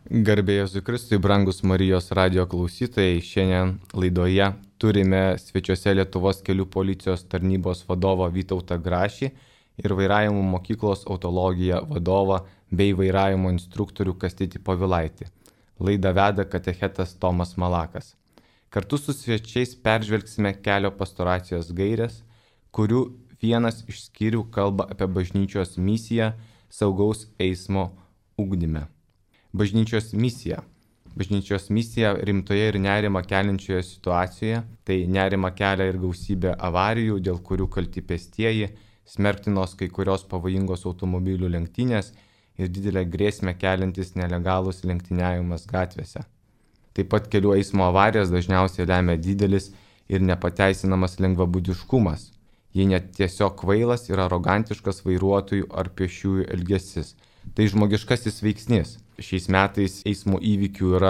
Garbė Jėzui Kristui, brangus Marijos radijo klausytojai, šiandien laidoje turime svečiuose Lietuvos kelių policijos tarnybos vadovą Vytautą Grašį ir vairavimo mokyklos autologija vadovą bei vairavimo instruktorių Kastytį Povilaitį. Laidą veda katechetas Tomas Malakas. Kartu su svečiais peržvelgsime kelio pastoracijos gaires, kurių vienas iš skyrių kalba apie bažnyčios misiją saugaus eismo ugdyme. Bažnyčios misija. Bažnyčios misija rimtoje ir nerimą keliančioje situacijoje, tai nerimą kelia ir gausybė avarijų, dėl kurių kalti pėstieji, smerktinos kai kurios pavojingos automobilių lenktynės ir didelę grėsmę keliantis nelegalus lenktyniavimas gatvėse. Taip pat kelių eismo avarijas dažniausiai lemia didelis ir nepateisinamas lengvabūdiškumas, jei net tiesiog kvailas ir arogantiškas vairuotojų ar pėsčiųjų elgesys. Tai žmogiškasis veiksnys. Šiais metais eismo įvykių yra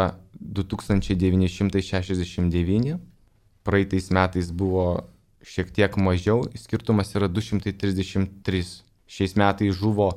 2969, praeitais metais buvo šiek tiek mažiau, skirtumas yra 233. Šiais metais žuvo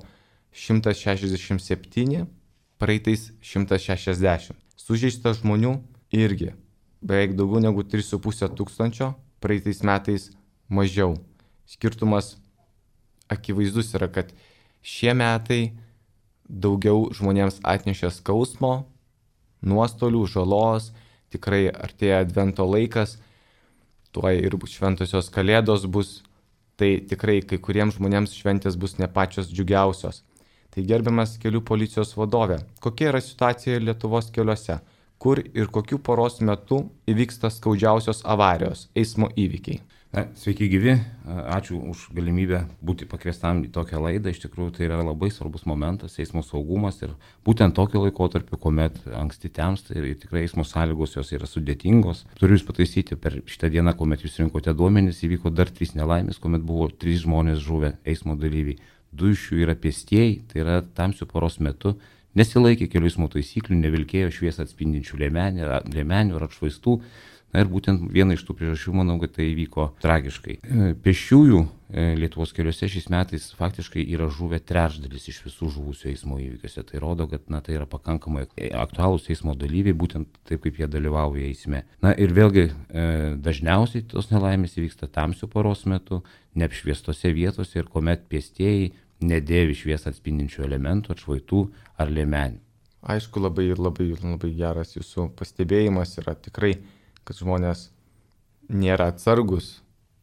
167, praeitais 160. Sužeista žmonių irgi beveik daugiau negu 3,5 tūkstančio, praeitais metais mažiau. Skirtumas akivaizdus yra, kad šie metai daugiau žmonėms atnešė skausmo, nuostolių, žalos, tikrai artėja advento laikas, tuoj ir šventosios kalėdos bus, tai tikrai kai kuriems žmonėms šventės bus ne pačios džiugiausios. Tai gerbiamas kelių policijos vadovė, kokia yra situacija Lietuvos keliuose, kur ir kokių paros metu įvyksta skaudžiausios avarijos, eismo įvykiai? Sveiki gyvi, ačiū už galimybę būti pakviestam į tokią laidą. Iš tikrųjų, tai yra labai svarbus momentas, eismo saugumas ir būtent tokio laikotarpio, kuomet anksti temsta ir tikrai eismo sąlygos jos yra sudėtingos. Turiu jūs pataisyti, per šitą dieną, kuomet jūs rinkote duomenis, įvyko dar 3 nelaimės, kuomet buvo 3 žmonės žuvę eismo dalyviai. 2 iš jų yra pėstieji, tai yra tamsių paros metu, nesilaikė kelių eismo taisyklių, nevilkėjo šviesą atspindinčių liemenių ar atšvaistų. Na ir būtent viena iš tų priežasčių, manau, kad tai įvyko tragiškai. Pėsčiųjų Lietuvos keliuose šiais metais faktiškai yra žuvę trečdalis iš visų žuvusių eismo įvykiuose. Tai rodo, kad tai yra pakankamai aktualūs eismo dalyviai, būtent taip, kaip jie dalyvauja eisme. Na ir vėlgi dažniausiai tos nelaimės įvyksta tamsių paros metu, neapšviestose vietose ir kuomet pėstieji nedėvi šviesą atspindinčių elementų, atšvaitų ar liemenių. Aišku, labai geras jūsų pastebėjimas yra tikrai, kad žmonės nėra atsargus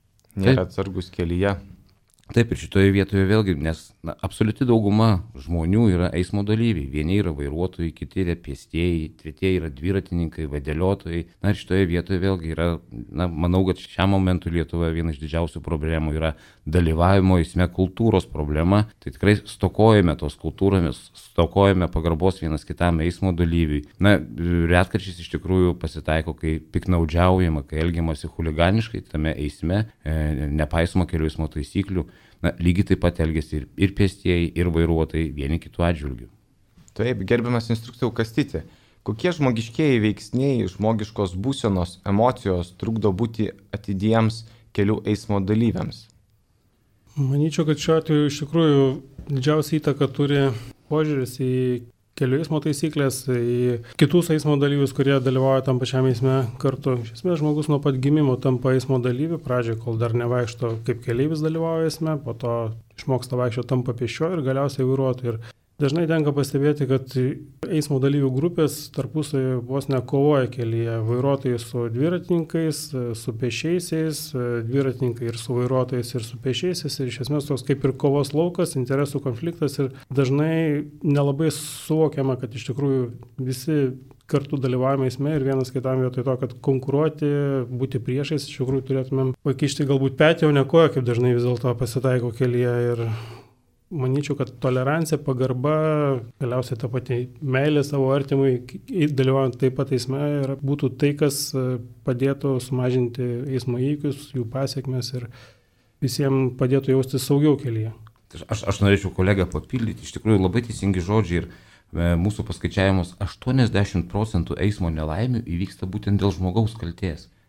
kelyje. Taip, ir šitoje vietoje vėlgi, nes absoliuti dauguma žmonių yra eismo dalyviai. Vieni yra vairuotojai, kiti yra pėstieji, tretieji yra dviratininkai, vadeliotojai. Na ir šitoje vietoje vėlgi yra, manau, kad šiam momentui Lietuvoje viena iš didžiausių problemų yra dalyvavimo eisme kultūros problema. Tai tikrai stokojame tos kultūromis, stokojame pagarbos vienas kitam eismo dalyviui. Na, retkarčiais iš tikrųjų pasitaiko, kai piknaudžiaujama, kai elgiamasi chuliganiškai tame eisme, nepaisoma kelių eismo taisyklių. Na, lygiai taip pat elgiasi ir pėstieji, ir vairuotojai vieni kitų atžvilgių. Taip, gerbiamas instruktoriau Kastyti, kokie žmogiškieji veiksniai, žmogiškos būsenos, emocijos trukdo būti atidiems kelių eismo dalyviams? Manyčiau, kad šiuo atveju iš tikrųjų didžiausia įtaka turi požiūris į kelių eismo taisyklės, į kitus eismo dalyvius, kurie dalyvauja tam pačiam eisme kartu. Iš esmės žmogus nuo pat gimimo tampa eismo dalyviu, pradžioje, kol dar nevaikšto kaip keleivis dalyvauja eisme, po to išmoksta vaikščioti, tampa pėsčiuoju ir galiausiai vairuotoju. Ir dažnai tenka pastebėti, kad eismo dalyvių grupės tarpusavy vos nekovoja kelyje. Vairuotojai su dviratininkais, su pėsčiaisiais, dviratininkai ir su vairuotojais ir su pėsčiaisiais. Ir iš esmės toks kaip ir kovos laukas, interesų konfliktas ir dažnai nelabai suvokiama, kad iš tikrųjų visi kartu dalyvavome eisme ir vienas kitam vietoj to, kad konkuruoti, būti priešais, iš tikrųjų turėtumėm pakišti galbūt petį, o ne koją, kaip dažnai vis dėlto pasitaiko kelyje. Ir manyčiau, kad tolerancija, pagarba, galiausiai ta pati meilė savo artimui, dalyvaujant taip pat eisme, būtų tai, kas padėtų sumažinti eismo įvykius, jų pasiekmes ir visiems padėtų jaustis saugiau kelyje. Aš norėčiau kolegą papildyti, iš tikrųjų labai teisingi žodžiai ir mūsų paskaičiavimus 80% eismo nelaimių įvyksta būtent dėl žmogaus kaltės.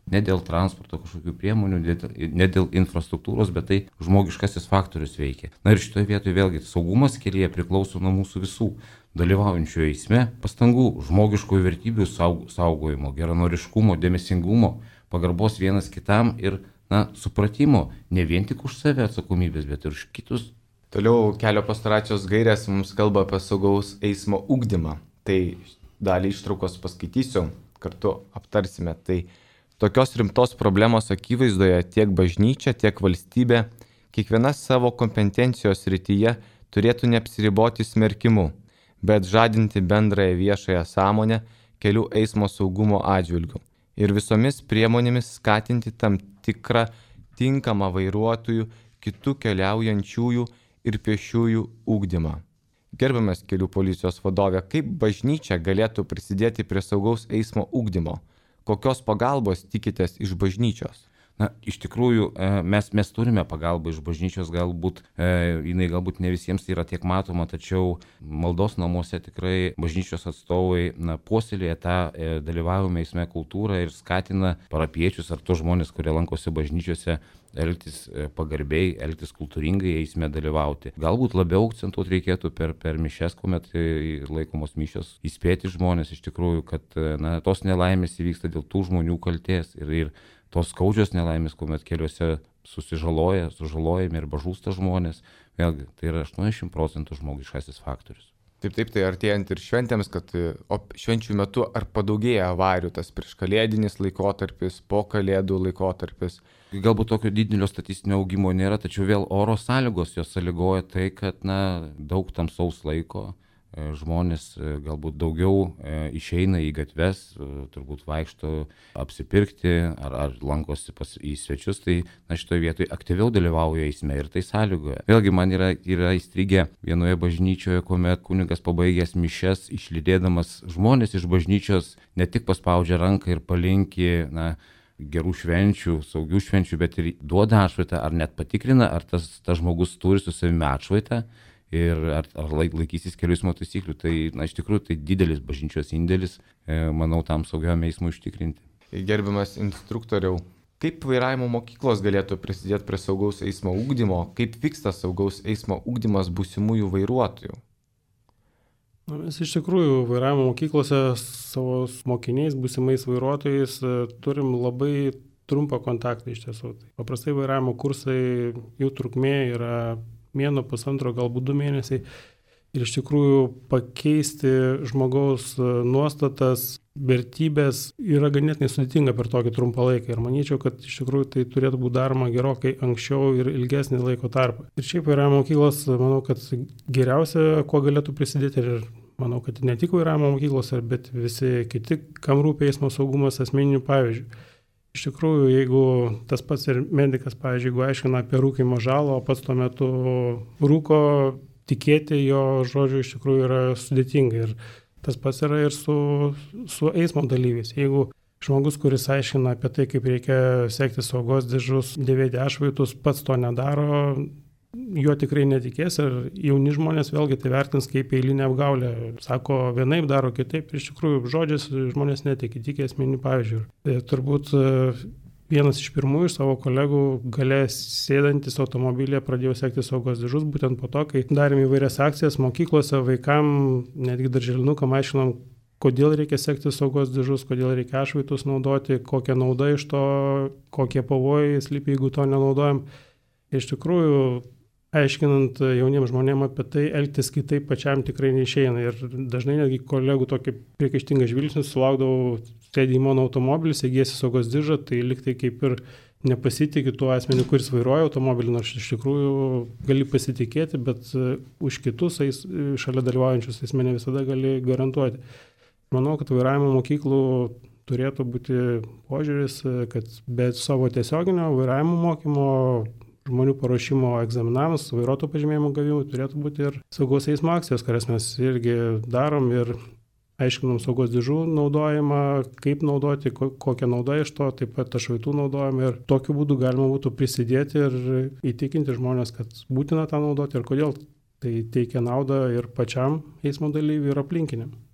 ne dėl transporto kažkokių priemonių, ne dėl infrastruktūros, bet tai žmogiškasis faktorius veikia. Na ir šitoje vietoje vėlgi saugumas kelyje priklauso nuo mūsų visų dalyvaujančių eisme pastangų, žmogiškųjų vertybių saugojimo, geranoriškumo, dėmesingumo, pagarbos vienas kitam ir supratimo ne vien tik už save atsakomybės, bet ir už kitus. Toliau kelio pastoracijos gairės mums kalba apie saugaus eismo ugdymą. Tai dalį ištraukos paskaitysiu, kartu aptarsime. Tai tokios rimtos problemos akivaizdoje tiek bažnyčia, tiek valstybė kiekviena savo kompetencijos srityje turėtų neapsiriboti smerkimu, bet žadinti bendrąją viešąją sąmonę kelių eismo saugumo atžvilgiu ir visomis priemonėmis skatinti tam tikrą tinkamą vairuotojų, kitų keliaujančiųjų ir pėsčiųjų ugdymą. Gerbiamas kelių policijos vadovė, kaip bažnyčia galėtų prisidėti prie saugaus eismo ugdymo? Kokios pagalbos tikitės iš bažnyčios? Iš tikrųjų, mes turime pagalbą iš bažnyčios, jinai galbūt ne visiems yra tiek matoma, tačiau maldos namuose tikrai bažnyčios atstovai puoselėja tą dalyvavimo eisme kultūrą ir skatina parapiečius ar tos žmonės, kurie lankosi bažnyčiose, elgtis pagarbiai, elgtis kultūringai eisme dalyvauti. Galbūt labiau akcentuoti reikėtų per mišias, kuomet laikomos mišios, įspėti žmonės iš tikrųjų, kad tos nelaimės įvyksta dėl tų žmonių kaltės ir tos skaudžios nelaimės, kuomet keliuose sužalojami arba žūsta žmonės, vėlgi tai yra 80% žmogiškasis faktorius. Taip, tai artėjant ir šventėms, kad švenčių metu ar padaugėja avarijų, tas prieškalėdinis laikotarpis, po kalėdų laikotarpis. Galbūt tokio didelio statistinio augimo nėra, tačiau vėl oro sąlygos jos sąlygoja tai, kad daug tamsaus laiko, žmonės galbūt daugiau išeina į gatves, turbūt vaikšto apsipirkti ar lankosi į svečius, tai šitoje vietoje aktyviau dalyvauja eisme ir tai sąlygoja. Vėlgi man yra įstrigę vienoje bažnyčioje, kuomet kunigas pabaigęs mišias, išlydėdamas žmonės iš bažnyčios, ne tik paspaudžia ranką ir palinki gerų švenčių, saugių švenčių, bet ir duoda atšvaitą, ar net patikrina, ar tas žmogus turi su savimi atšvaitą. Ir ar laikysis kelių eismo taisyklių, tai iš tikrųjų tai didelis bažnyčios indėlis, manau, tam saugiam eismui užtikrinti. Gerbiamas instruktoriau, kaip vairavimo mokyklos galėtų prisidėti prie saugaus eismo ugdymo, kaip vyksta saugaus eismo ugdymas būsimųjų vairuotojų? Mes iš tikrųjų vairavimo mokyklose savo mokiniais, būsimais vairuotojais turim labai trumpą kontaktą iš tiesų. Paprastai vairavimo kursai, jų trukmė yra 1, pusantro, galbūt 2 mėnesiai. Ir iš tikrųjų pakeisti žmogaus nuostatas, vertybės yra ganėtinai sudėtinga per tokį trumpą laiką. Ir manyčiau, kad iš tikrųjų tai turėtų būti daroma gerokai anksčiau ir ilgesnį laiko tarpą. Ir šiaip vairavimo mokyklos, manau, kad geriausia, kuo galėtų prisidėti, ir manau, kad ne tik vairavimo mokyklose, bet visi kiti, kam rūpi eismo saugumas, asmeninių pavyzdžių. Iš tikrųjų, jeigu tas pats ir medikas, pavyzdžiui, jeigu aiškina apie rūkymo žalą, o pats tuo metu rūko, tikėti jo žodžiu iš tikrųjų yra sudėtinga. Ir tas pats yra ir su eismo dalyviais. Jeigu žmogus, kuris aiškina apie tai, kaip reikia sekti saugos diržus, dėvėti atšvaitus, pats to nedaro, jo tikrai netikės ir jauni žmonės vėlgi tai vertins kaip eilinę apgaulę. Sako, vienaip daro kitaip ir iš tikrųjų žodžiais žmonės netikė, tikė asmeninių pavyzdžių. Turbūt vienas iš pirmųjų iš savo kolegų gale sėdantis automobilėje pradėjo sekti saugos diržus, būtent po to, kai darėm įvairias akcijas mokyklose, vaikam, netgi darželinukam aiškinom, kodėl reikia sekti saugos diržus, kodėl reikia atšvaitus naudoti, kokia nauda iš to, kokie pavojai slypi, jeigu to nenaudojam. Iš tikrųjų, aiškinant jauniems žmonėms apie tai, elgtis kitaip pačiam tikrai neišeina. Ir dažnai netgi kolegų tokį priekaištingą žvilgsnį sulaukdavau, sėdi į mano automobilį, segėsi saugos diržą, tai liktai kaip ir nepasitikė tuo asmeniu, kuris vairuoja automobilį, nors iš tikrųjų gali pasitikėti, bet už kitus šalia dalyvaujančius eisme ne visada gali garantuoti. Manau, kad vairavimo mokyklų turėtų būti požiūris, kad be savo tiesioginio vairavimo mokymo, žmonių paruošimo egzaminams, vairuotojų pažymėjimų gavimui turėtų būti ir saugos eismo akcijos, kurias mes irgi darom ir aiškinam saugos diržų naudojimą, kaip naudoti, kokią naudą iš to, taip pat atšvaitų naudojimą ir tokiu būdu galima būtų prisidėti ir įtikinti žmonės, kad būtina tą naudoti ir kodėl tai teikia naudą ir pačiam eismo dalyviui ir aplinkiniam.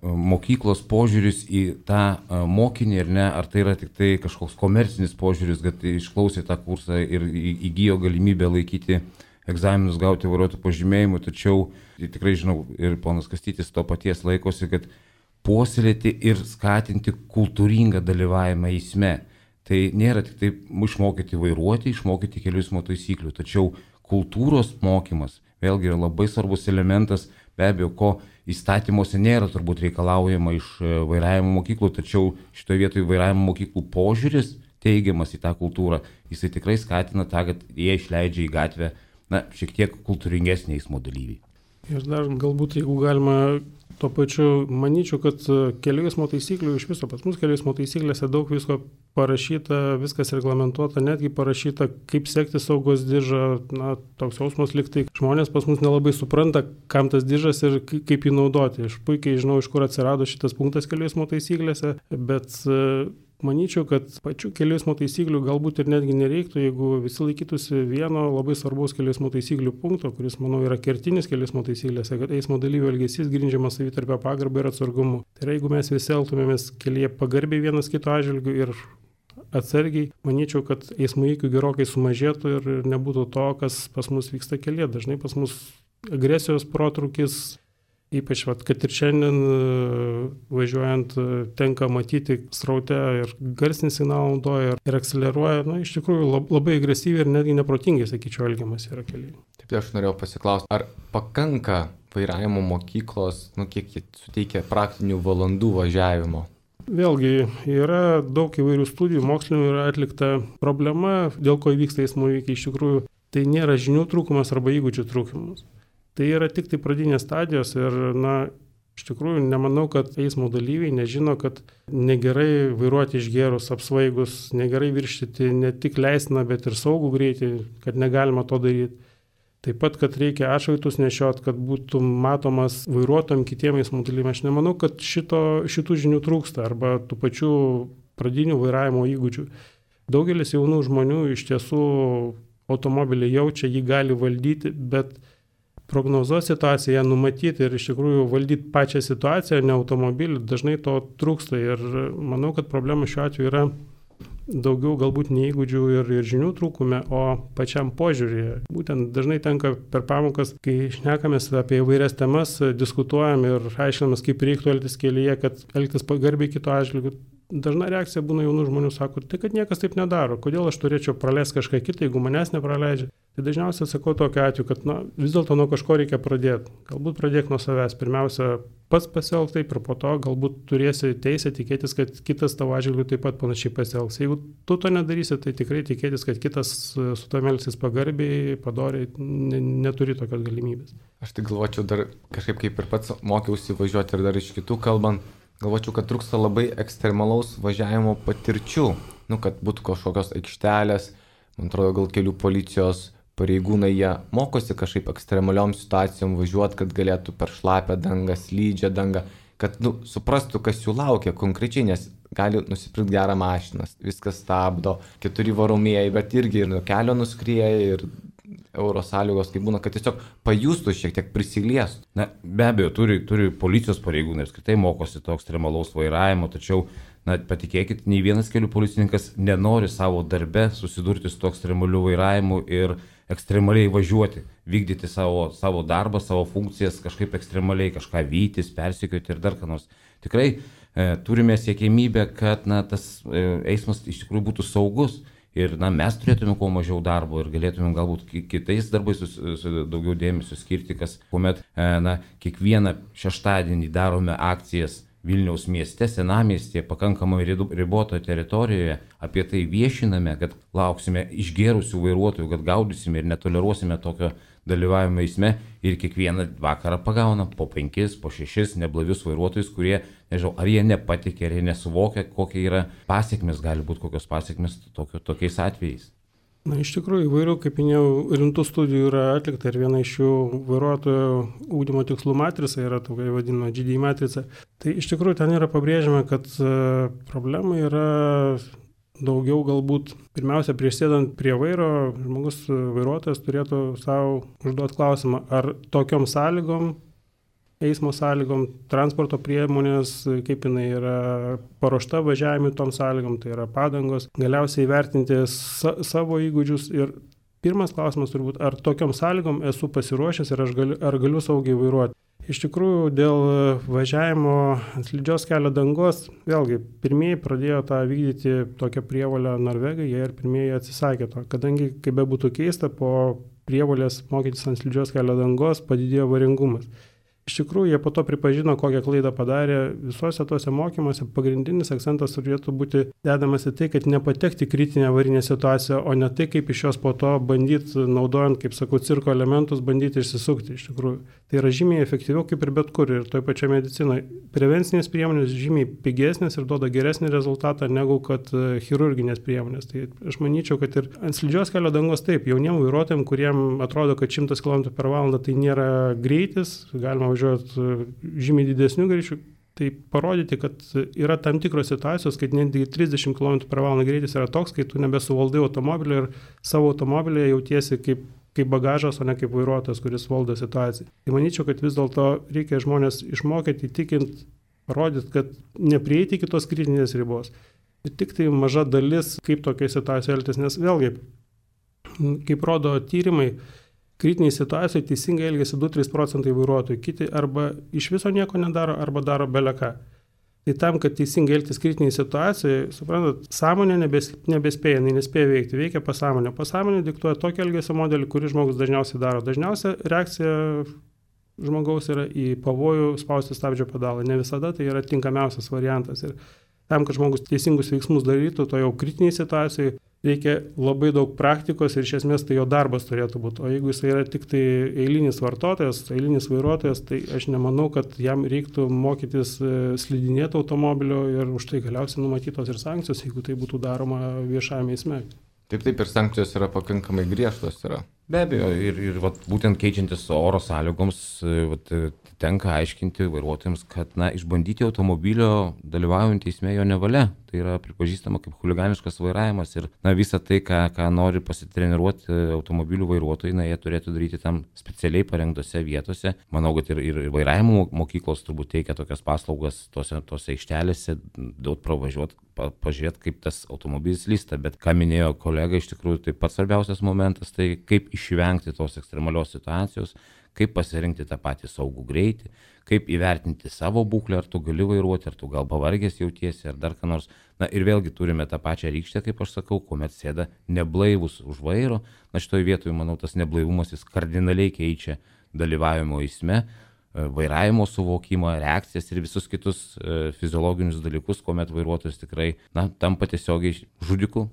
mokyklos požiūris į tą mokinį ar ne, ar tai yra tik tai kažkoks komercinis požiūris, kad išklausė tą kursą ir įgijo galimybę laikyti egzaminus, gauti vairuotojų pažymėjimų, tačiau tikrai žinau ir ponas Kastytis to paties laikosi, kad puoselėti ir skatinti kultūringą dalyvavimą eisme. Tai nėra tik taip išmokyti vairuoti, išmokyti kelių eismo taisyklių, tačiau kultūros mokymas vėlgi yra labai svarbus elementas, be abejo, ko įstatymuose nėra turbūt reikalaujama iš vairavimo mokyklų, tačiau šitoje vietoje vairavimo mokyklų požiūris teigiamas į tą kultūrą, jisai tikrai skatina tą, kad jie išleidžia į gatvę šiek tiek kultūringesnį eismo dalyviai. Ir dar galbūt, jeigu galima, tuo pačiu manyčiau, kad kelių eismo taisyklių iš viso, pas mus kelių eismo taisyklėse daug visko parašyta, viskas reglamentuota, netgi parašyta, kaip sekti saugos diržą, toks jausmas liktai. Žmonės pas mus nelabai supranta, kam tas diržas ir kaip jį naudoti. Aš puikiai žinau, iš kur atsirado šitas punktas kelių eismo taisyklėse, bet manyčiau, kad pačių kelių eismo taisyklių galbūt ir netgi nereiktų, jeigu visi laikytųsi vieno labai svarbaus kelių eismo taisyklių punkto, kuris, manau, yra kertinis kelių eismo taisyklėse, kad eismo dalyvių elgesys grindžiamas savitarpio pagarba ir atsargumu. Tai yra, jeigu mes visi elgtumėmės kelyje pagarbiai vienas kito atžvilgiu ir atsargiai, manyčiau, kad eismo įvykių gerokai sumažėtų ir nebūtų to, kas pas mus vyksta kelyje. Dažnai pas mus agresijos protrūkis, ypač, kad ir šiandien važiuojant tenka matyti sraute ir garsinį signalą naudoja ir akceleruoja, iš tikrųjų labai agresyviai ir netgi neprotingai, sakyčiau, elgiamas yra kelyje. Taip, aš norėjau pasiklausti, ar pakanka vairavimo mokyklos, kiek jie suteikia praktinių valandų važiavimo? Vėlgi, yra daug įvairių studijų, mokslinių yra atlikta problema, dėl ko įvyksta eismo įvykiai. Iš tikrųjų, tai nėra žinių trūkumas arba įgūdžių trūkumas. Tai yra tik tai pradinės stadijos ir, iš tikrųjų, nemanau, kad eismo dalyviai nežino, kad negerai vairuoti išgėrus, apsvaigus, negerai viršyti ne tik leistiną, bet ir saugų greitį, kad negalima to daryti. Taip pat, kad reikia atšvaitus nešiot, kad būtų matomas vairuotojam kitiem eismo dalyviam. Aš nemanau, kad šitų žinių trūksta arba tų pačių pradinių vairavimo įgūdžių. Daugelis jaunų žmonių iš tiesų automobilį jaučia, jį gali valdyti, bet prognozuoti situaciją, numatyti ir iš tikrųjų valdyti pačią situaciją, ne automobilį, dažnai to trūksta ir manau, kad problema šiuo atveju yra daugiau galbūt ne įgūdžių ir žinių trūkume, o pačiam požiūrėje. Būtent dažnai tenka per pamokas, kai šnekamės apie įvairias temas, diskutuojam ir aiškinamės, kaip reiktų elgtis kelyje, kad elgtis pagarbiai kito atžvilgiu. Dažna reakcija būna jaunų žmonių, sako, tai kad niekas taip nedaro, kodėl aš turėčiau praleisti kažką kitą, jeigu manęs nepraleidžia. Tai dažniausiai sakau tokiu atveju, kad vis dėlto nuo kažko reikia pradėti. Galbūt pradėk nuo savęs. Pirmiausia, pats pasielg taip ir po to galbūt turėsi teisę tikėtis, kad kitas tavo atžvilgiu taip pat panašiai pasielgs. Jeigu tu to nedarysi, tai tikrai tikėtis, kad kitas su tavimi elgsis pagarbiai, padoriai, neturi tokios galimybės. Aš tai galvočiau dar kažkaip kaip ir pats mokiausi važiuoti ir dar iš kitų kalbant, galvočiau, kad trūksta labai ekstremalaus važiavimo patirčių, kad būtų kažkokios aikštelės, man atrodo, gal kelių policijos pareigūnai, jie mokosi kažkaip ekstremaliom situacijom važiuoti, kad galėtų per šlapę dangą, slydžią dangą, kad suprastų, kas jų laukia konkrečiai, nes gali nusipirkti gerą mašiną, viskas stabdo, 4 varomieji, bet irgi ir nuo kelio nuskrieja ir euro sąlygos, kaip būna, kad tiesiog pajustų šiek tiek prisiliestų. Be abejo, turi policijos pareigūnai, apskritai mokosi to ekstremalaus vairavimo, tačiau patikėkit, nei vienas kelių policininkas nenori savo darbe susidurti su to ekstremaliu vairavimu ir ekstremaliai važiuoti, vykdyti savo darbą, savo funkcijas, kažkaip ekstremaliai kažką vytis, persekioti ir dar ką nors. Tikrai turime siekimybę, kad tas eismas iš tikrųjų būtų saugus ir mes turėtume kuo mažiau darbo ir galėtume galbūt kitais darbais daugiau dėmesio skirti, kuomet kiekvieną šeštadienį darome akcijas Vilniaus mieste, senamiestyje, pakankamai ribotoje teritorijoje, apie tai viešiname, kad lauksime išgėrusių vairuotojų, kad gaudysime ir netoleruosime tokio dalyvavimo eisme ir kiekvieną vakarą pagauna po 5, po 6 neblaivius vairuotojus, kurie, nežinau, ar jie nepatikė, ar jie nesuvokia, kokie yra pasiekmes, gali būti kokios pasiekmes tokiais atvejais. Iš tikrųjų, įvairių, kaip minėjau, rimtų studijų yra atlikta ir viena iš jų vairuotojo ugdymo tikslų matrica yra tokia vadinama GDI matrica. Tai iš tikrųjų ten yra pabrėžiama, kad problema yra daugiau galbūt pirmiausia prieš sėdant prie vairo, vairuotojas turėtų savo užduoti klausimą, ar tokiom sąlygom eismo sąlygom, transporto priemonės, kaip jinai yra paruošta važiavimui tom sąlygom, tai yra padangos, galiausiai įvertinti savo įgūdžius ir pirmas klausimas turbūt, ar tokiom sąlygom esu pasiruošęs ir ar galiu saugiai vairuoti. Iš tikrųjų, dėl važiavimo ant slidžios kelio dangos, vėlgi, pirmieji pradėjo tą vykdyti tokią prievolę Norvegai, jie ir pirmieji atsisakė to, kadangi, kaip be būtų keista, po prievolės mokytis ant slidžios kelio dangos padidėjo avaringumas. Iš tikrųjų, jie po to pripažino, kokią klaidą padarė. Visuose tuose mokymuose pagrindinis akcentas turėtų būti dedamas į tai, kad nepatekti kritinę avarinę situaciją, o ne tai, kaip iš jos po to bandyti, naudojant, kaip sakau, cirko elementus, bandyti išsisukti. Iš tikrųjų, tai yra žymiai efektyviau kaip ir bet kur ir toje pačioje medicinoje. Prevencinės priemonės žymiai pigesnės ir duoda geresnį rezultatą negu kad chirurginės priemonės. Tai aš manyčiau, kad ir ant slidžios kelio dangos taip, jauniem vairuotojams, kuriem atrodo, kad 100 km/h tai nėra greitis, galima važiuoti žymiai didesnių greičių, tai parodyti, kad yra tam tikros situacijos, kad netgi 30 km/h greitis yra toks, kai tu nebesuvaldai automobilio ir savo automobilėje jautiesi kaip bagažas, o ne kaip vairuotojas, kuris valdo situaciją. Tai manyčiau, kad vis dėlto reikia žmonės išmokyti, įtikinti, parodyti, kad neprieiti iki tos kritinės ribos. Ir tik tai maža dalis, kaip tokia situacija elgtis, nes vėlgi, kaip rodo tyrimai, kritiniai situacijai teisingai elgiasi 2-3% vairuotojų, kiti arba iš viso nieko nedaro, arba daro beleką. Tai tam, kad teisingai elgtis kritiniai situacijai, suprantat, sąmonė nebespėja, nespėja veikti, veikia pasąmonė. Pasąmonė diktuoja tokį elgesio modelį, kurį žmogus dažniausiai daro. Dažniausia reakcija žmogaus yra į pavojų spausti stabdžio pedalą. Ne visada tai yra tinkamiausias variantas. Ir tam, kad žmogus teisingus veiksmus darytų, to jau kritiniai situacijai, reikia labai daug praktikos ir iš esmės tai jo darbas turėtų būti. O jeigu jis yra tik tai eilinis vartotojas, eilinis vairuotojas, tai aš nemanau, kad jam reiktų mokytis slidinėti automobilio ir už tai galiausiai numatytos ir sankcijos, jeigu tai būtų daroma viešajame eisme. Taip, ir sankcijos yra pakankamai griežtos. Be abejo, ir būtent keičiantis oro sąlygoms, tenka aiškinti vairuotojams, kad išbandyti automobilio dalyvaujant eisme jo nevalia. Tai yra pripažįstama kaip chuliganiškas vairavimas ir visa tai, ką nori pasitreniruoti automobilių vairuotojai, jie turėtų daryti tam specialiai parengtose vietose. Manau, kad ir vairavimo mokyklos turbūt teikia tokias paslaugas tose aikštelėse, daug pravažiuoti, pažiūrėti, kaip tas automobilis lysta. Bet ką minėjo kolega, iš tikrųjų tai pats svarbiausias momentas, tai kaip išvengti tos ekstremalios situacijos, kaip pasirinkti tą patį saugų greitį, kaip įvertinti savo būklę, ar tu gali vairuoti, ar tu gal pavargęs jautiesi, ar dar ką nors. Ir vėlgi turime tą pačią rykštę, kaip aš sakau, kuomet sėda neblaivus už vairo. Šitoje vietoje, manau, tas neblaivumas jis kardinaliai keičia dalyvavimo eisme, vairavimo suvokimą, reakcijas ir visus kitus fiziologinius dalykus, kuomet vairuotojas tikrai tampa tiesiogiai žudiku.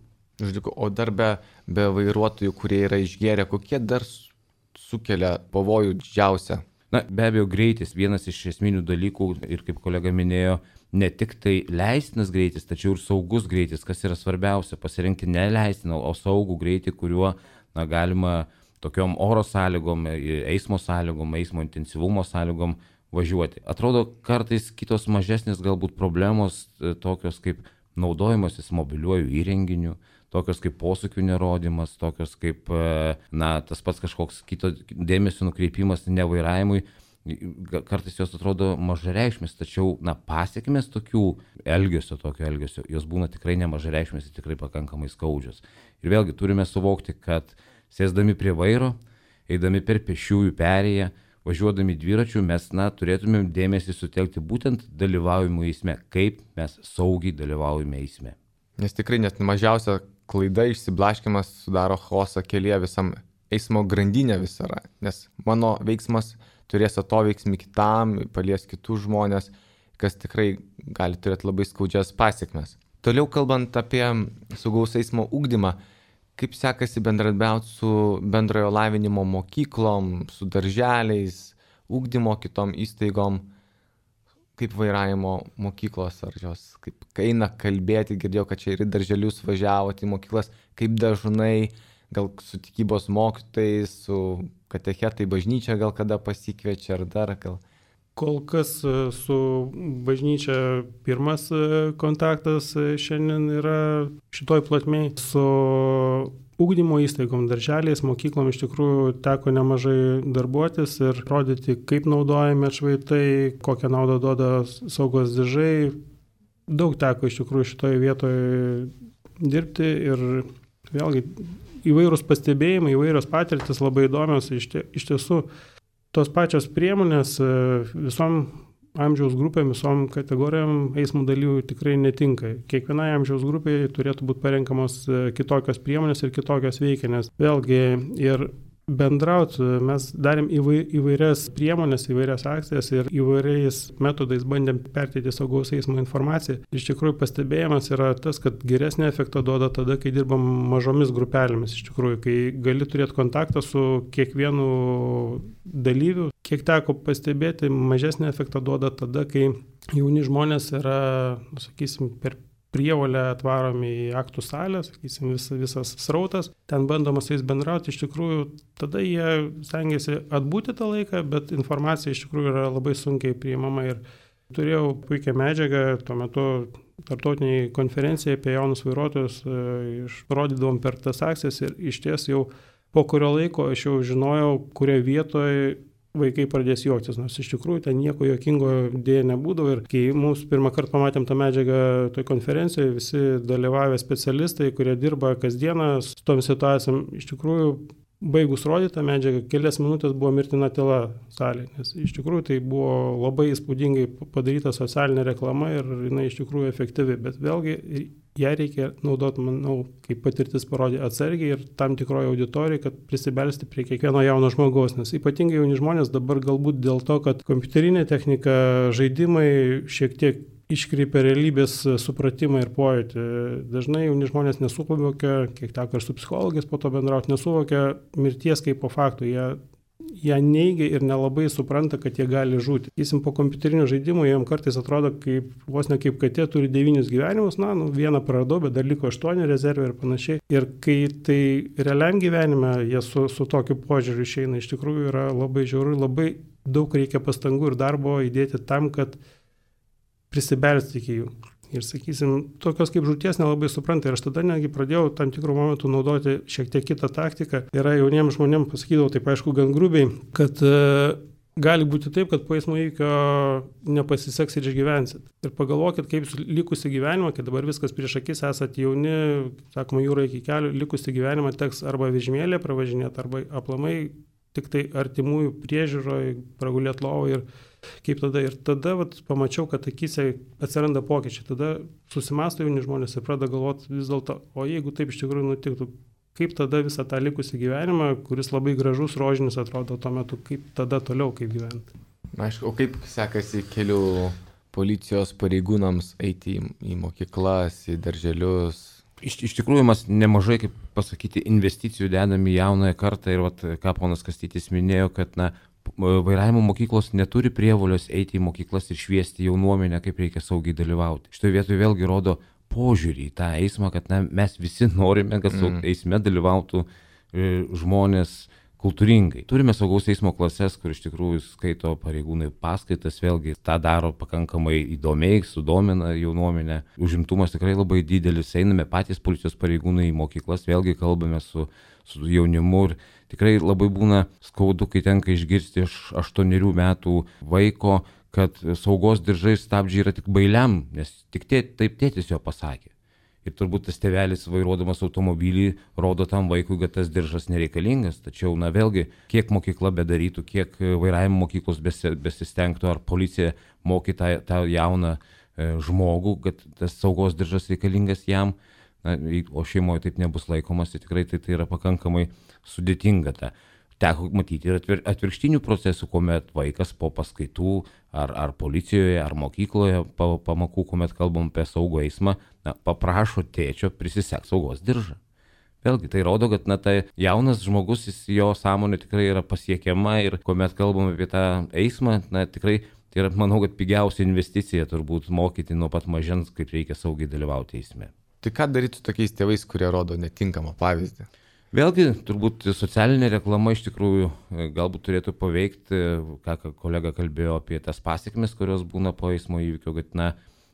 O dar be vairuotojų, kurie yra išgėrę, kokie dar sukelia pavojų didžiausią? Be abejo, greitis vienas iš esminių dalykų ir kaip kolega minėjo, ne tik tai leistinas greitis, tačiau ir saugus greitis, kas yra svarbiausia, pasirinkti ne leistiną, o saugų greitį, kuriuo galima tokiom oro sąlygom, eismo sąlygom, eismo intensyvumo sąlygom važiuoti. Atrodo, kartais kitos mažesnės galbūt problemos, tokios kaip naudojimasis mobiliuoju įrenginiu, tokios kaip posūkių nerodymas, tokios kaip tas pats kažkoks kito dėmesio nukreipimas nevairavimui, kartais jos atrodo mažareikšmės, tačiau pasekmės tokio elgesio, jos būna tikrai nemažareikšmės ir tikrai pakankamai skaudžios. Ir vėlgi turime suvokti, kad sėsdami prie vairo, eidami per pėsčiųjų perėją, važiuodami dviračių, mes turėtumėm dėmesį sutelkti būtent dalyvavimo eisme, kaip mes saugiai dalyvaujame eisme. Nes tikrai net mažiausia klaida, išsiblaškimas sudaro chaosą kelyje, visam eismo grandinė visą yra. Nes mano veiksmas turės atoveiksmį kitam, palies kitus žmonės, kas tikrai gali turėti labai skaudžias pasiekmes. Toliau kalbant apie saugaus eismo ugdymą, kaip sekasi bendradarbiauti su bendrojo lavinimo mokyklom, su darželiais, ugdymo kitom įstaigom, kaip vairavimo mokyklos, ar jos kaip eina kalbėti, girdėjau, kad čia ir į darželius važiavote į mokyklas, kaip dažnai, gal su tikybos mokytojais, su katechetai bažnyčia gal kada pasikviečia, ar dar gal. Kol kas su bažnyčia pirmas kontaktas šiandien yra šitoj plotmėj. Su ugdymo įstaigom, darželiais, mokyklom iš tikrųjų teko nemažai darbuotis ir rodyti, kaip naudojami atšvaitai, kokią naudą duoda saugos diržai. Daug teko iš tikrųjų šitoje vietoje dirbti ir vėlgi įvairūs pastebėjimai, įvairios patirtis labai įdomios. Iš tiesų, tos pačios priemonės visom amžiaus grupėm, visom kategorijom eismo dalyvių tikrai netinka. Kiekvienai amžiaus grupėje turėtų būti parenkamos kitokios priemonės ir kitokios veikia, nes vėlgi ir bendrauti mes darėm įvairias priemonės, įvairias akcijas ir įvairiais metodais bandėm perteikti saugaus eismo informaciją. Iš tikrųjų pastebėjimas yra tas, kad geresnį efektą duoda tada, kai dirbam mažomis grupelėmis. Iš tikrųjų, kai gali turėti kontaktą su kiekvienu dalyviu. Kiek teko pastebėti, mažesnį efektą duoda tada, kai jauni žmonės yra, sakysim, per prievolę atvaromi į aktų salę, sakysim, visas srautas, ten bandoma su jais bendrauti, iš tikrųjų tada jie stengiasi atbūti tą laiką, bet informacija iš tikrųjų yra labai sunkiai priimama ir turėjau puikią medžiagą, tuo metu tarptautiniai konferencijai apie jaunus vairuotojus išrodydavom per tas akcijas ir iš ties jau po kurio laiko aš jau žinojau, kurioje vietoje vaikai pradės juoktis, nors iš tikrųjų ten nieko juokingo dėja nebūdavo ir kai mums pirmą kartą pamatėm tą medžiagą toj konferencijoje, visi dalyvavę specialistai, kurie dirba kasdieną su tom situacijom, iš tikrųjų baigus rodyti tą medžiagą, kelias minutės buvo mirtina tyla salėje, nes iš tikrųjų tai buvo labai įspūdingai padaryta socialinė reklama ir jinai iš tikrųjų efektyvi, bet vėlgi ją reikia naudoti, manau, kaip patirtis parodė atsargiai ir tam tikroje auditorijai, kad prisibelsti prie kiekvieno jauno žmogaus, nes ypatingai jauni žmonės dabar galbūt dėl to, kad kompiuterinė technika, žaidimai šiek tiek iškreipia realybės supratimą ir pojūtį. Dažnai jauni žmonės nesuvokia, kiek teko ir su psichologais po to bendrauti, nesuvokia mirties kaip po faktų. Jie neigia ir nelabai supranta, kad jie gali žūti. Įsim po kompiuterinių žaidimų, jiems kartais atrodo, vos ne kaip katė turi 9 gyvenimus, vieną praradau, bet dar liko 8 rezervė ir panašiai. Ir kai tai realiam gyvenime jie su tokiu požiūriu išeina, iš tikrųjų yra labai žiauru, labai daug reikia pastangų ir darbo įdėti tam, kad prisibelsti iki jų. Ir, sakysim, tokios kaip žūties nelabai supranta. Ir aš tada netgi pradėjau tam tikrų momentų naudoti šiek tiek kitą taktiką. Yra jauniems žmonėms pasakydavau, taip aišku, gan grubiai, kad gali būti taip, kad po eismo įvykio nepasiseks ir išgyvensit. Ir pagalvokit, kaip likusi gyvenimą, kai dabar viskas prieš akis, esate jauni, sakoma, jūra iki kelių, likusi gyvenimą teks arba vežimėlė pravažinėti, arba aplamai tik tai artimųjų priežiūroje, pragulėt lovą ir kaip tada. Ir tada pamačiau, kad akyse atsiranda pokyčiai. Tada susimąsto jauni žmonės ir pradeda galvoti vis dėlto, o jeigu taip iš tikrųjų nutiktų, kaip tada visą tą likusį gyvenimą, kuris labai gražus, rožinis atrodo tuo metu, kaip tada toliau kaip gyventi. Aišku, o kaip sekasi kelių policijos pareigūnams eiti į mokyklas, į darželius? Iš tikrųjų, mes nemažai, kaip pasakyti, investicijų dedame į jaunąją kartą ir ką ponas Kastytis minėjo, kad vairavimo mokyklos neturi prievolės eiti į mokyklas ir šviesti jaunuomenę, kaip reikia saugiai dalyvauti. Šitoje vietoje vėlgi rodo požiūrį į tą eismą, kad mes visi norime, kad eisme dalyvautų žmonės kultūringai. Turime saugaus eismo klases, kur iš tikrųjų skaito pareigūnai paskaitas, vėlgi tą daro pakankamai įdomiai, sudomina jaunuomenę. Užimtumas tikrai labai didelis, einame patys policijos pareigūnai į mokyklas, vėlgi kalbame su jaunimu ir tikrai labai būna skaudu, kai tenka išgirsti iš 8 metų vaiko, kad saugos diržai ir stabdžiai yra tik bailiam, nes tik taip tėtis jo pasakė. Ir turbūt tas tėvelis vairuodamas automobilį rodo tam vaikui, kad tas diržas nereikalingas. Tačiau, vėlgi, kiek mokykla bedarytų, kiek vairavimo mokyklos besistengtų, ar policija mokytų tą jauną žmogų, kad tas saugos diržas reikalingas jam, o šeimoje taip nebus laikomas, tai tikrai tai yra pakankamai sudėtinga. Teko matyti ir atvirkštinių procesų, kuomet vaikas po paskaitų ar policijoje, ar mokykloje pamokų, kuomet kalbam apie saugų eismą, paprašo tėčio prisisegti saugos diržą. Vėlgi, tai rodo, kad tai jaunas žmogus, jo sąmonė tikrai yra pasiekiama ir kuomet kalbam apie tą eismą, tikrai tai yra, manau, kad pigiausia investicija turbūt mokyti nuo pat mažens, kaip reikia saugiai dalyvauti eisme. Tai ką daryti su tokiais tėvais, kurie rodo netinkamą pavyzdį? Vėlgi, turbūt socialinė reklama iš tikrųjų galbūt turėtų paveikti, ką kolega kalbėjo apie tas pasiekmes, kurios būna po eismo įvykio, kad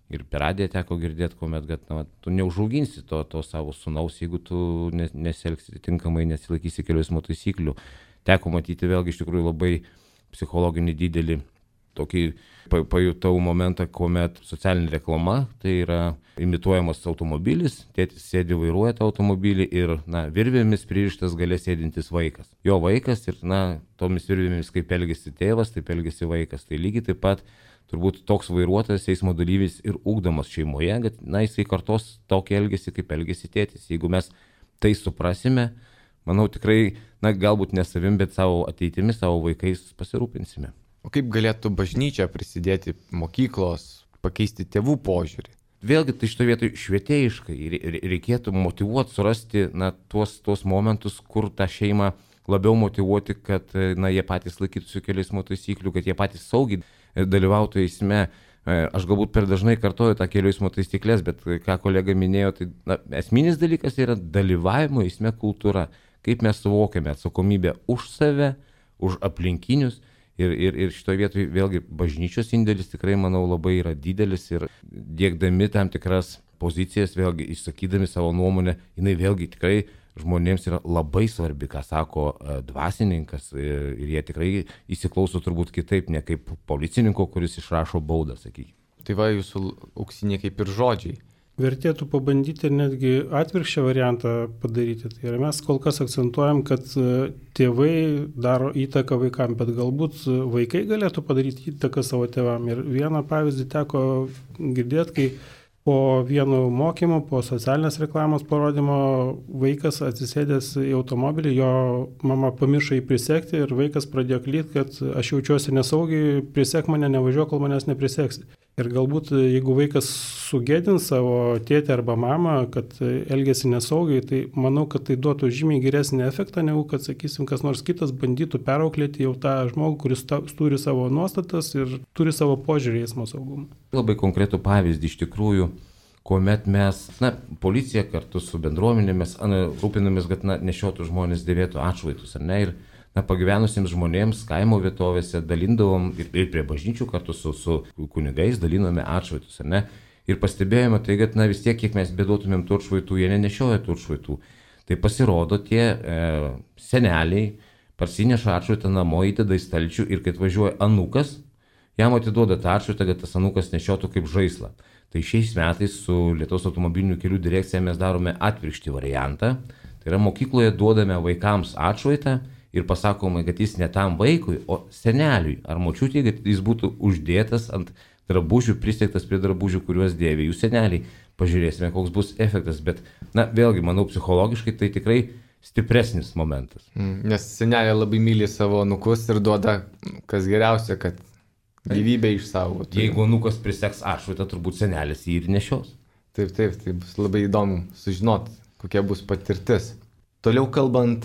ir per radiją teko girdėti, kuomet, kad tu neužauginsi to savo sūnaus, jeigu tu nesielgsi tinkamai, nesilaikysi kelių eismo taisyklių. Teko matyti vėlgi iš tikrųjų labai psichologinį didelį tokį pajutau momentą, kuomet socialinė reklama, tai yra imituojamas automobilis, tėtis sėdi vairuoja tą automobilį ir virvėmis pririštas gale sėdintis vaikas. Jo vaikas ir tomis virvėmis kaip elgesi tėvas, taip elgesi vaikas. Tai lygiai taip pat turbūt toks vairuotojas, eismo dalyvis ir ugdomas šeimoje, kad jisai kartos tokį elgesį, kaip elgesi tėtis. Jeigu mes tai suprasime, manau tikrai, galbūt ne savim, bet savo ateitimi, savo vaikais pasirūpinsime. O kaip galėtų bažnyčia prisidėti, mokyklos, pakeisti tėvų požiūrį? Vėlgi, tai šitoje vietoje švietėjiškai reikėtų motyvuoti, surasti tuos momentus, kur tą šeimą labiau motyvuoti, kad jie patys laikytųsi kelių eismo taisyklių, kad jie patys saugiai dalyvautų eisme. Aš galbūt per dažnai kartoju tą kelių eismo taisyklės, bet ką kolega minėjo, tai esminis dalykas yra dalyvavimo eisme kultūra. Kaip mes suvokiame atsakomybę už save, už aplinkinius. Ir šitoje vietoje vėlgi bažnyčios indėlis tikrai, manau, labai yra didelis ir dėkdami tam tikras pozicijas, vėlgi išsakydami savo nuomonę, jinai vėlgi tikrai žmonėms yra labai svarbi, ką sako dvasininkas ir jie tikrai įsiklauso turbūt kitaip, ne kaip policininko, kuris išrašo baudą, sakykime. Tai va, jūsų auksiniai kaip ir žodžiai. Vertėtų pabandyti ir netgi atvirkščią variantą padaryti. Tai yra mes kol kas akcentuojam, kad tėvai daro įtaką vaikam, bet galbūt vaikai galėtų padaryti įtaką savo tėvam. Ir vieną pavyzdį teko girdėti, kai po vieno mokymo, po socialinės reklamos parodymo vaikas atsisėdęs į automobilį, jo mama pamiršo jį prisekti ir vaikas pradėjo klyti, kad aš jaučiuosi nesaugiai, prisek mane, nevažiuok, kol manęs nepriseksi. Ir galbūt jeigu vaikas sugėdins savo tėtę arba mamą, kad elgesi nesaugiai, tai manau, kad tai duotų žymiai geresnį efektą, negu kad, sakysim, kas nors kitas bandytų perauklėti jau tą žmogų, kuris turi savo nuostatas ir turi savo požiūrį į eismo saugumą. Labai konkretų pavyzdį iš tikrųjų, kuomet mes, policija kartu su bendruomenėmis rūpinamės, kad nešiotų žmonės dėvėtų atšvaitus, ar ne? Ir pagyvenusiems žmonėms kaimo vietovėse dalindavom ir prie bažnyčių kartu su kunigais dalinome atšvaitus, ar ne? Ir pastebėjome tai, kad vis tiek, kiek mes beduotumėm tų atšvaitų, jie nenešioja tų atšvaitų. Tai pasirodo, tie seneliai parsineša atšvaitą namo, įdeda į stalčių ir kai atvažiuoja anūkas, jam atiduoda tą atšvaitą, kad tas anūkas nešiotų kaip žaislą. Tai šiais metais su Lietuvos automobilinių kelių direkcija mes darome atvirkštį variantą. Tai yra mokykloje duodame vaikams atšvaitą ir pasakoma, kad jis ne tam vaikui, o seneliui ar močiutei, kad jis būtų uždėtas ant drabužių, prisegtas prie drabužių, kuriuos dėvi jų seneliai. Pažiūrėsime, koks bus efektas, bet, vėlgi, manau, psichologiškai tai tikrai stipresnis momentas. Nes senelė labai myli savo anūkus ir duoda, kas geriausia, kad gyvybę išsaugotų. Jeigu anūkas priseks atšvaitą, turbūt senelis jį ir nešios. Taip, tai bus labai įdomu sužinoti, kokia bus patirtis. Toliau kalbant,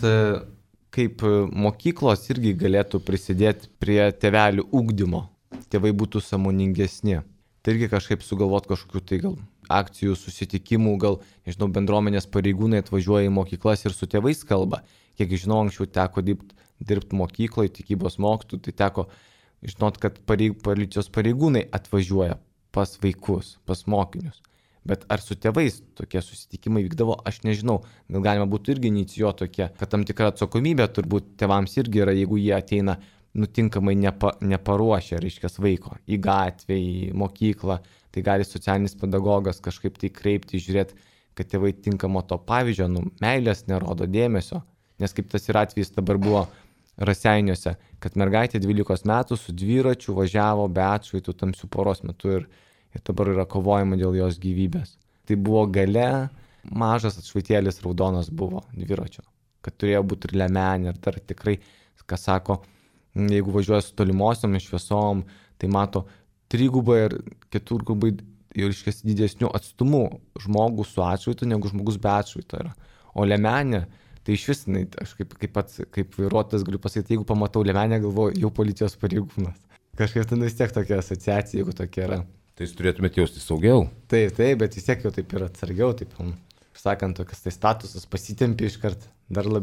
kaip mokyklos irgi galėtų prisidėti prie tėvelių ugdymo. Tėvai būtų sąmoningesni. Tai irgi kažkaip sugalvoti kažkokių tai gal akcijų, susitikimų, gal, nežinau, bendruomenės pareigūnai atvažiuoja į mokyklas ir su tėvais kalba. Kiek žinau, anksčiau teko dirbti mokykloje, tikybos mokytojų, tai teko žinot, kad policijos pareigūnai atvažiuoja pas vaikus, pas mokinius. Bet ar su tėvais tokie susitikimai vykdavo, aš nežinau. Gal galima būtų irgi inicijuoti tokie, kad tam tikra atsakomybė turbūt tėvams irgi yra, jeigu jie ateina nutinkamai neparuošę, reiškia, vaiko į gatvę, į mokyklą. Tai gali socialinis pedagogas kažkaip tai kreipti, žiūrėti, kad tėvai tinkamo to pavyzdžio, meilės nerodo, dėmesio. Nes kaip tas ir atvejis dabar buvo Raseiniuose, kad mergaitė 12 metų su dviračiu važiavo be atšvaitų tamsių paros metu ir dabar yra kovojama dėl jos gyvybės. Tai buvo gale, mažas atšvaitėlis raudonas buvo dviračio, kad turėjo būti ir liemenė, ir dar tikrai, kas sako, jeigu važiuoja su tolimosiom šviesom, tai mato trigubai ir keturgubai ir didesnių atstumų žmogų su atšvaitu, negu žmogus be atšvaito yra. O liemenė, tai iš vis, aš kaip vairuotojas galiu pasakyti, jeigu pamatau liemenę, galvoju, jau policijos pareigūnas. Kažkaip ten vis tiek tokia asociacija, jeigu tokia yra. Tai jūs turėtumėte jausti saugiau. Taip, bet vis tiek jau taip yra atsargiau, taip sakant, tokias tai statusas pasitempi iškart dar labiau.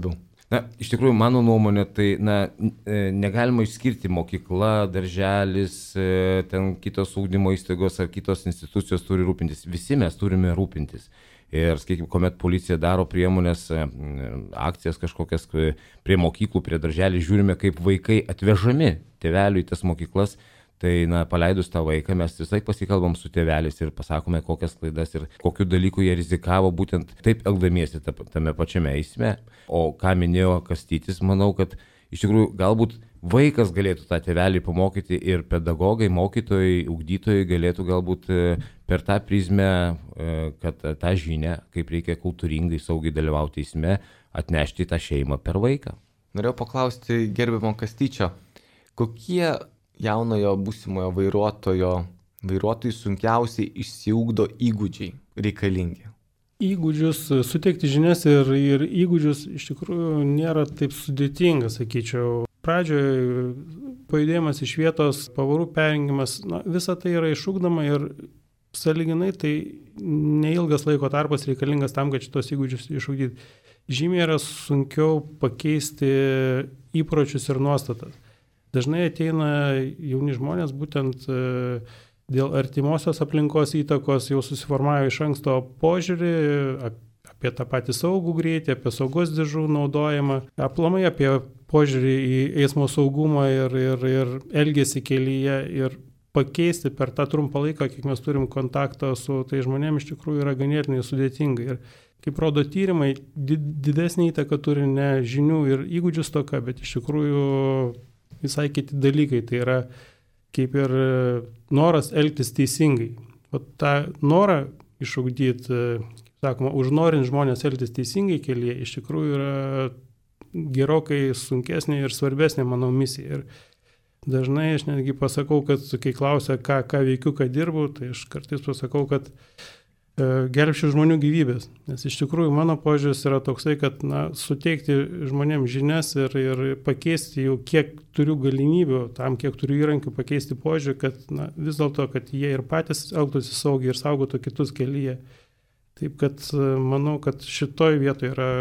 Na, iš tikrųjų, mano nuomonė, tai negalima išskirti mokykla, darželis, ten kitos ugdymo įstaigos ar kitos institucijos turi rūpintis. Visi mes turime rūpintis. Ir, sakykime, kuomet policija daro priemonės, akcijas kažkokias prie mokyklų, prie darželį, žiūrime, kaip vaikai atvežami tėvelių į tas mokyklas. Tai, paleidus tą vaiką, mes visai pasikalbam su tėveliais ir pasakome, kokias klaidas ir kokiu dalyku jie rizikavo būtent taip elgdamiesi tame pačiame eisme. O ką minėjo Kastytis, manau, kad iš tikrųjų galbūt vaikas galėtų tą tėvelį pamokyti ir pedagogai, mokytojai, ugdytojai galėtų galbūt per tą prizmę, kad tą žinią, kaip reikia kultūringai, saugiai dalyvauti eisme, atnešti tą šeimą per vaiką. Norėjau paklausti gerbiamo Kastyčio, kokie jaunojo būsimojo vairuotojui sunkiausiai išsiugdo įgūdžiai reikalingi? Įgūdžius, suteikti žinias ir įgūdžius iš tikrųjų nėra taip sudėtinga, sakyčiau. Pradžioje pajudėjimas iš vietos, pavarų perjungimas, visa tai yra išugdoma ir sąlyginai tai neilgas laiko tarpas reikalingas tam, kad šitos įgūdžius išugdyti. Žymiai yra sunkiau pakeisti įpročius ir nuostatas. Dažnai ateina jauni žmonės būtent dėl artimosios aplinkos įtakos jau susiformavo iš anksto požiūrį apie tą patį saugų greitį, apie saugos diržų naudojimą, aplamai apie požiūrį į eismo saugumą ir elgesį kelyje ir pakeisti per tą trumpą laiką, kiek mes turim kontaktą su tai žmonėmis, iš tikrųjų yra ganėtinai sudėtinga. Ir kaip rodo tyrimai, didesnį įtaką turi ne žinių ir įgūdžių stoka, bet iš tikrųjų visai kiti dalykai, tai yra kaip ir noras elgtis teisingai. O tą norą išugdyti, kaip sakoma, užnorint žmonės elgtis teisingai kelyje, iš tikrųjų yra gerokai sunkesnė ir svarbesnė, manau, misija. Ir dažnai aš netgi pasakau, kad kai klausia, ką veikiu, ką dirbu, tai aš kartais pasakau, kad gelbsčiu žmonių gyvybės. Nes iš tikrųjų mano požiūris yra toksai, kad suteikti žmonėms žinias ir pakeisti jau kiek turiu galimybių, tam kiek turiu įrankių pakeisti požiūrį, kad vis dėlto, kad jie ir patys elgtųsi saugiai ir saugotų kitus kelyje. Taip kad manau, kad šitoj vietoje yra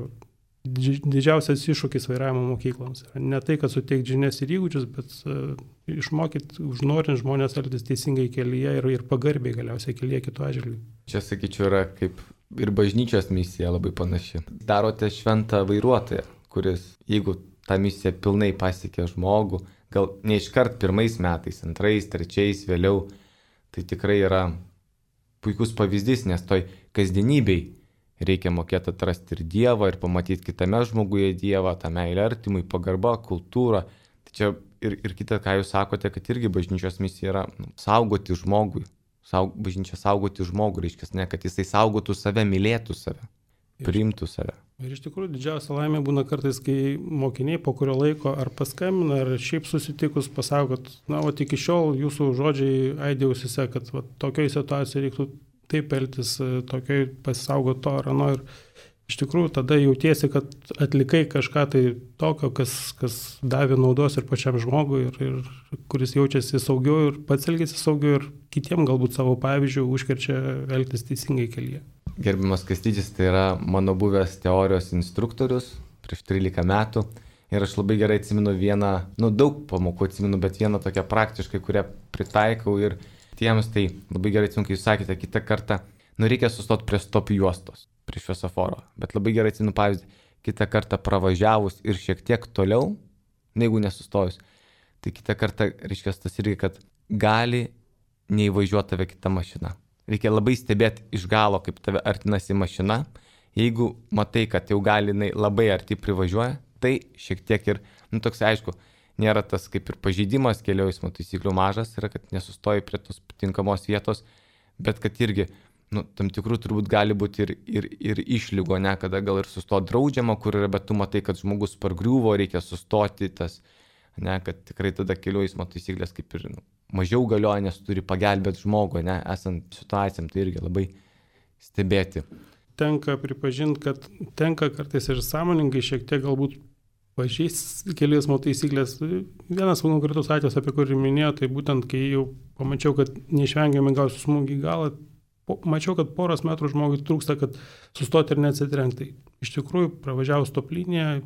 didžiausias iššūkis vairavimo mokykloms. Ne tai, kad suteikti žinias ir įgūdžius, bet išmokyti, užnorint žmonės elgtis teisingai kelyje ir pagarbiai galiausiai kelyje kitų atžvilgių. Čia, sakyčiau, yra kaip ir bažnyčios misija labai panaši. Darote šventą vairuotoją, kuris, jeigu tą misiją pilnai pasiekia žmogų, gal ne iškart pirmais metais, antrais, trečiais, vėliau, tai tikrai yra puikus pavyzdys, nes toj kasdienybei reikia mokėti atrasti ir Dievą, ir pamatyti kitame žmoguje Dievą, tą meilę artimui, pagarbą, kultūrą. Tai čia ir kita, ką jūs sakote, kad irgi bažnyčios misija yra saugoti žmogui. Bažnyčia saugoti žmogų, reiškia, ne, kad jisai saugotų save, mylėtų save, priimtų save. Ir iš tikrųjų didžiausia laimė būna kartais, kai mokiniai po kurio laiko ar paskambina, ar šiaip susitikus pasako, kad iki šiol jūsų žodžiai aidė ausise, kad tokioj situacijoje reiktų taip elgtis, tokiai pasisaugot to ar ano ir iš tikrųjų tada jautiesi, kad atlikai kažką tai tokio, kas davė naudos ir pačiam žmogui ir kuris jaučiasi saugiau ir pats elgesi saugiau ir kitiem galbūt savo pavyzdžių užkerčia elgtis teisingai kelyje. Gerbiamas Kastytis, tai yra mano buvęs teorijos instruktorius prieš 13 metų ir aš labai gerai atsimenu vieną, daug pamokų atsimenu, bet vieną tokią praktiškai, kurią pritaikau ir tiems tai labai gerai atsimenu, kai jūs sakėte, kitą kartą, reikia sustoti prie stop juostos, prie šviesoforo, bet labai gerai atsimenu pavyzdį, kitą kartą pravažiavus ir šiek tiek toliau, negu nesustojus, tai kitą kartą reiškia tas irgi, kad gali neįvažiuoti tave kita mašina. Reikia labai stebėti iš galo, kaip tave artinasi mašina, jeigu matai, kad jau gali labai arti privažiuoja, tai šiek tiek ir, toks aišku, nėra tas kaip ir pažeidimas kelių eismo taisyklių mažas, yra, kad nesustoji prie tos tinkamos vietos, bet kad irgi, tam tikrų turbūt gali būti ir išlygo, ne, kada gal ir sustoti draudžiama, kur yra, bet tu matai, kad žmogus pargriuvo, reikia sustoti tas, ne, kad tikrai tada kelių eismo taisyklės kaip ir mažiau galioja, nes turi pagelbėti žmogui, ne, esant situacijom, tai irgi labai stebėti. Tenka pripažinti, kad tenka kartais ir sąmoningai šiek tiek galbūt pažeisti kelių eismo taisyklės. Vienas konkretus atvejis, apie kurį minėjau, tai būtent, kai jau pamačiau, kad neišvengiamai gausiu smūgį į galą, mačiau, kad poros metrų žmogui trūksta, kad sustoti ir neatsitrenkti. Iš tikrųjų, pravažiavus stop liniją,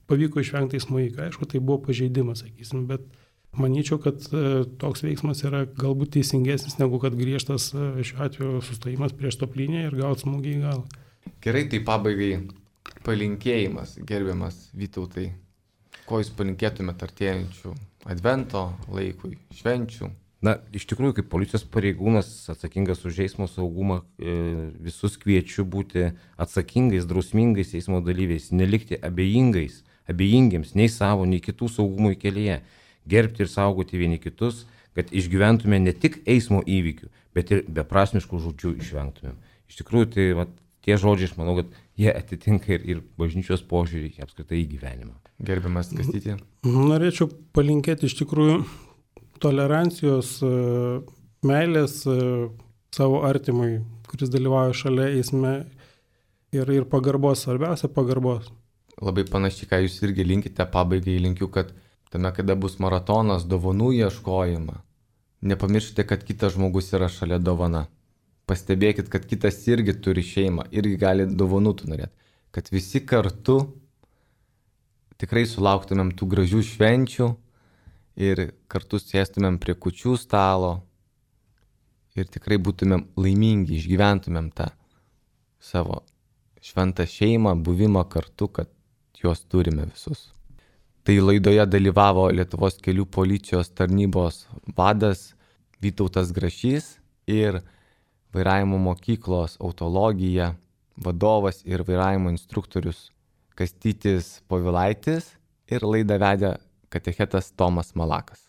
pavyko išvengti eismo įvykio. Aišku, tai buvo pažeidimas, sakysim, bet manyčiau, kad toks veiksmas yra galbūt teisingesnis negu kad griežtas šiuo atveju sustojimas prieš stoplinę ir gauti smūgį į galą. Gerai, tai pabaigai palinkėjimas, gerbiamas Vytautai. Ko jūs palinkėtumėte artėjančių advento laikui, švenčių? Na, iš tikrųjų, kaip policijos pareigūnas atsakingas už eismo saugumą, visus kviečiu būti atsakingais, drausmingais eismo dalyviais, nelikti abejingiems nei savo, nei kitų saugumui kelyje, gerbti ir saugoti vieni kitus, kad išgyventume ne tik eismo įvykių, bet ir beprasmiškų žodžių išvengtumėm. Iš tikrųjų, tai tie žodžiai, aš manau, kad jie atitinka ir bažnyčios požiūrį, apskritai į gyvenimą. Gerbiamas Kastytį. Norėčiau palinkėti iš tikrųjų tolerancijos, meilės savo artimui, kuris dalyvauja šalia eisme ir pagarbos, svarbiausia pagarbos. Labai panašiai, ką jūs irgi linkite, pabaigai linkiu, kad tame, kada bus maratonas, dovanų ieškojimą, nepamirškite, kad kitas žmogus yra šalia dovana. Pastebėkit, kad kitas irgi turi šeimą, irgi gali dovanų norėti. Kad visi kartu tikrai sulauktumėm tų gražių švenčių ir kartu sėstumėm prie kūčių stalo ir tikrai būtumėm laimingi, išgyventumėm tą savo šventą šeimą, buvimą kartu, kad juos turime visus. Tai laidoje dalyvavo Lietuvos kelių policijos tarnybos vadas Vytautas Grašys ir vairavimo mokyklos autologija vadovas ir vairavimo instruktorius Kastytis Povilaitis ir laidą vedė katechetas Tomas Malakas.